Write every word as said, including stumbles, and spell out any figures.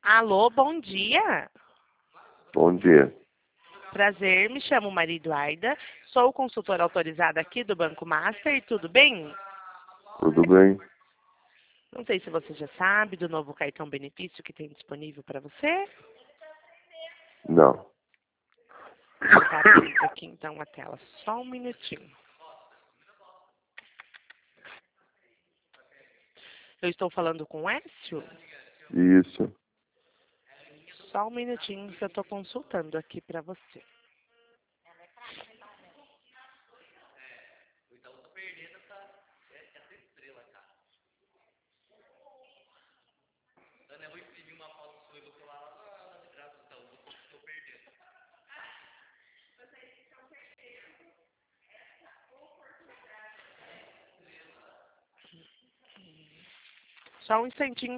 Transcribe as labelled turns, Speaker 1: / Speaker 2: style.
Speaker 1: Alô, bom dia.
Speaker 2: Bom dia.
Speaker 1: Prazer, me chamo Maria Eduarda, sou consultora autorizada aqui do Banco Master, tudo bem?
Speaker 2: Tudo bem?
Speaker 1: Não sei se você já sabe do novo cartão benefício que tem disponível para você.
Speaker 2: Não.
Speaker 1: Vou tentar abrir aqui então a tela, só um minutinho. Eu estou falando com o Écio?
Speaker 2: Isso.
Speaker 1: Só um minutinho que eu estou consultando aqui para você. Só um instantinho.